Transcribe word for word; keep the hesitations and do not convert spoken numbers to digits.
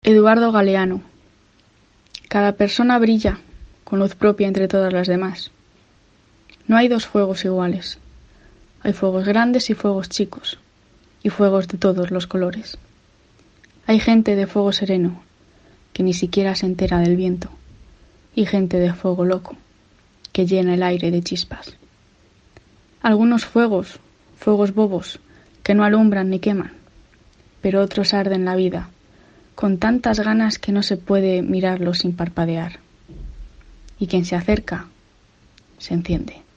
Eduardo Galeano. Cada persona brilla con luz propia entre todas las demás. No hay dos fuegos iguales. Hay fuegos grandes y fuegos chicos, y fuegos de todos los colores. Hay gente de fuego sereno, que ni siquiera se entera del viento, y gente de fuego loco, que llena el aire de chispas. Algunos fuegos, fuegos bobos, que no alumbran ni queman, pero otros arden la vida, con tantas ganas que no se puede mirarlos sin parpadear. Y quien se acerca, se enciende.